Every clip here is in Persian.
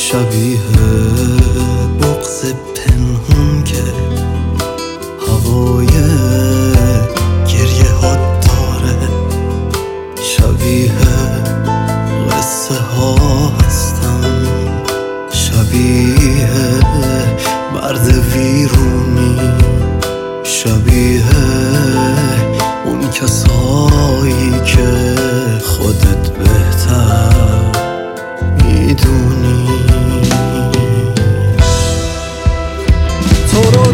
شبیه بغض پنهون که هوای گریه ها داره، شبیه قصه ها هستم، شبیه مرد ویرونی، شبیه اون کسایی که خودت بهتر میدونی. تو رو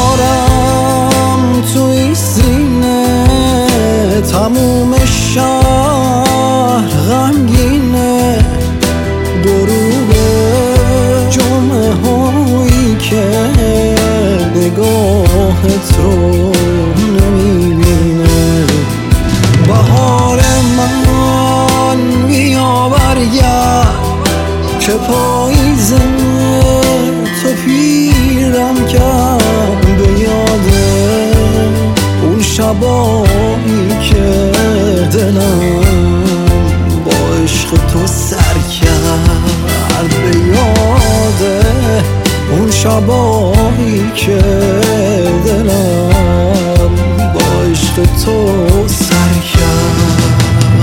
دارم توی سینه، تموم شهر غمگینه، غروب جمعه هایی که نگاهت رو نمیبینه. بهار من بیا برگرد که پاییز تو پیرم کرد، به یاده اون شبایی که دلم با عشق تو سر کرد، به یاده اون شبایی که دلم با عشق تو سر کرد.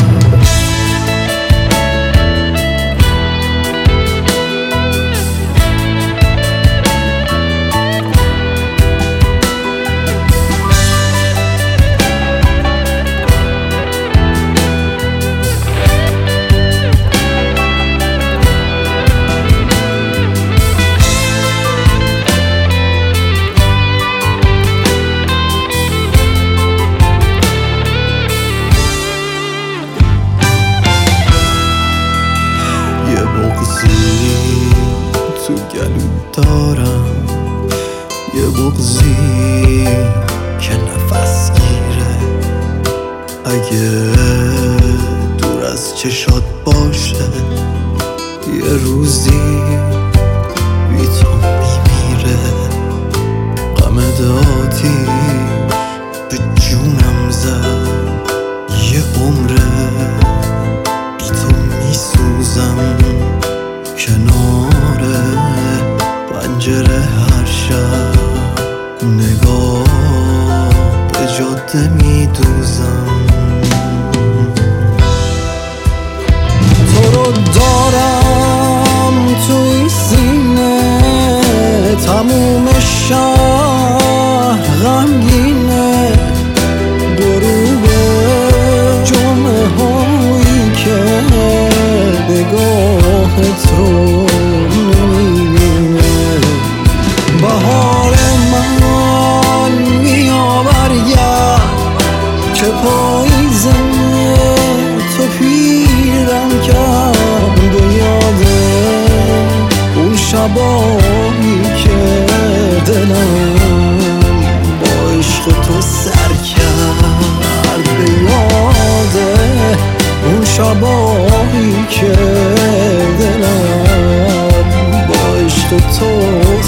بغضی تو گلو دارم، یه بغضی که نفس گیره، اگه دور از چشات باشه یه روزی بی تو میمیره. غم دادی به جونم زد، یه عمره بی تو میسوزم، کنار پنجره هر شب نگاه به جاده میدوزم. تو رو دارم توی سینه، تموم شهر غمگینه، غروب جمعه هایی که نگاهت رو نمیبینه. بهار من بیا برگرد که پاییز تو پیرم کرد، به یاده اون شبایی که دلم با عشق تو سر کرد، به یاده اون شبایی که دلم با عشق تو